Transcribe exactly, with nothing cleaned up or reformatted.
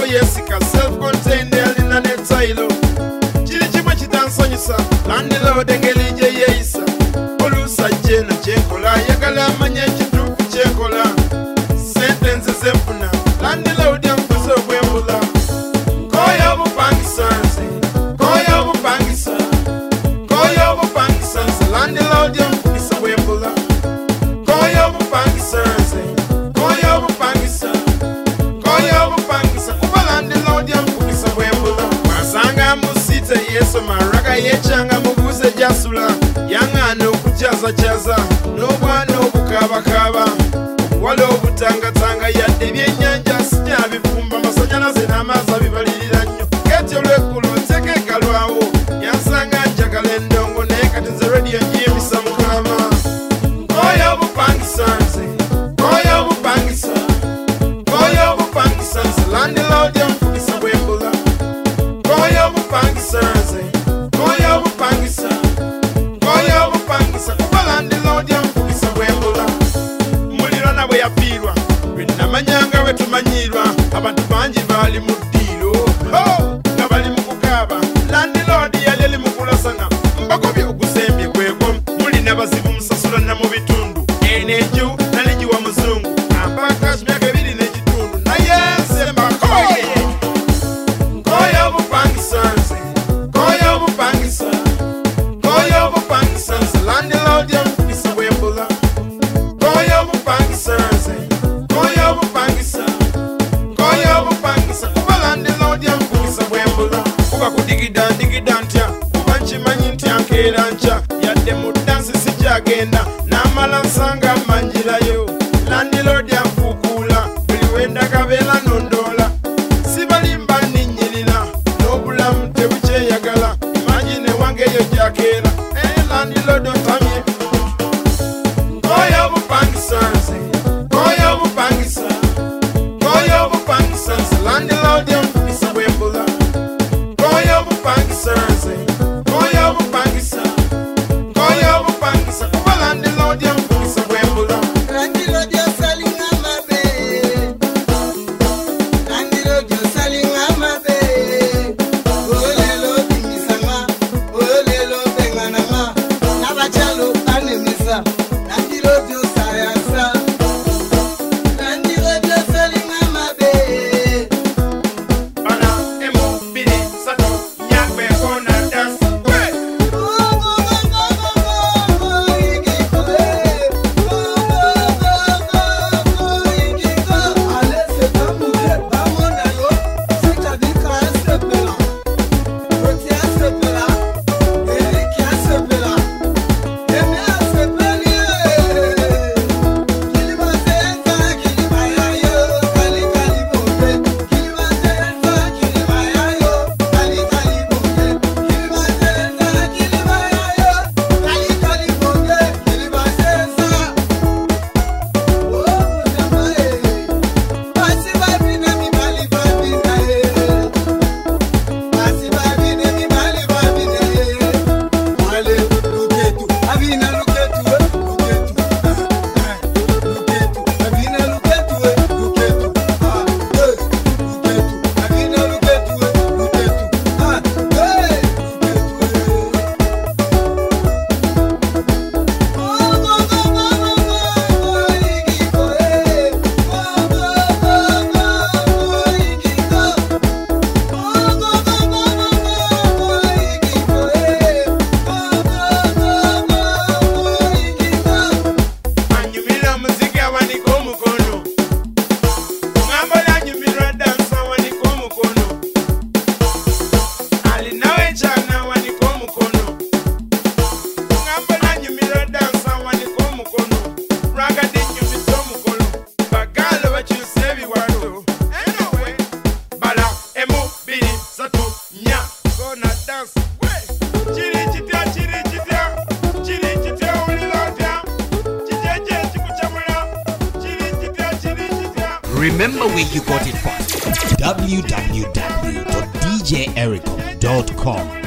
yesika self-contained alina ne tailo chili chimwe chitansonyisa landlord engeli je yeisa olusa jena chekola yagala amanye ekituufu chekola sentensi zefuna landlord yamfuza obwembula koyo bupangisansi koyo bupangisa koyo bupangisansi landlord yamfuza obwembula koyo bupangisansi koyo bupangisa koyo bupangisa kuba landlord yamfuza obwembula masanga musite yeso maraga yechanga mubuze jasula yangana okujaza jaza n'obwana obukabakaba wala obutangatanga yadde ebyennyanja sija bifumba amasanyalaze n'amaazi abibalirira nnyo keti olw'eggulu nteeka lwawo yansanga njagala endongo naye kati nze rediyo nyiyimisa mukama koyo bupangisa nze koyo bupangisa koyo bupangisa nze landlord yamfugisa bwembula koyo bupangisa nze koyo bupangisa koyo bupangisa kuba landlord yamfugisa bwembula muliro nabwe yafiirwa lwenamanyanga bwe tumanyirwa abantu bangi baali mu ddiiro nga bali mu kukaaba landlord yali ali mu kulasana mbagobye ogusembye gwegwo mulina bazibu musasula na mu bitundu enenju naligiwa muzungu ampakash myaka ebiri n'ekitundu naye nsembakoye koyo bupangisa nze koyo bupangisa koyo bupangisa nze landlord yamfugisa bwembula koyo bupangisa nze koyo bupangisa koyo bupangisa kuba landlord yamfugisa bwembula kuba kudigida ndigida ntya kuba nkimanyi ntya nkeera nkya yadde mu dansi sijagenda n'amala nsanga manjirayo landlord yanfuukuula buli wendagabeera nondoola sibalimba ninnyirira n'obulamu tebukyeyagala imagine wange eyo gyakeera landlord otamye koyo bupangisa nze koyo bupangisa koyo bupangisa nze landlord yamfugisa bwembula koyo bupangisa nze koyo bupangisa koyo bupangisa kuba landlord yamfugisa bwembula Landlord you're selling my babe. Landlord you're selling my babe. Olelo bimisanga, olelo bengananga. Nabachalo anemisa. Landlord you're sayasa. Landlord you're selling my babe. bana emu biri satu nyakwe kona dance we Go go go go go go igi go. Go go go go go igi go. Alese tamuke bamona yo. Sita dika sepela. Roti sepela. Eriki sepela. Emi sepeli. Kiliba senza kiliba yayo. Kali kali bombe. Kiliba senza kiliba yayo. Kali kali bombe. Kiliba senza kiliba yayo. Kali kali bombe. Kiliba senza. Oh jamae. Basi babi na mi bali babi na ye. Basi babi na mi bali babi na ye. Ale luketu. Abina luketu. Luketu. Luketu. Abina luketu. Luketu. Ah, hey. Luketu. Abina luketu. Luketu. Ah, hey. anyumira muziki awaniko omukono ŋŋambola anyumira dansi awaniko omukono alinawo ekyana awaniko omukono ŋŋambola anyumira dansi awaniko omukono lwagadde nnyumisa omukono bagaalo bakyusa ebiwato anyway bala emu biri satu nnya gona dansi we kiri kitya kiri kitya kiri kitya owulira otya kijeje ekikukyamula kiri kitya kiri kitya Remember where you got it from. w w w dot d j erico dot com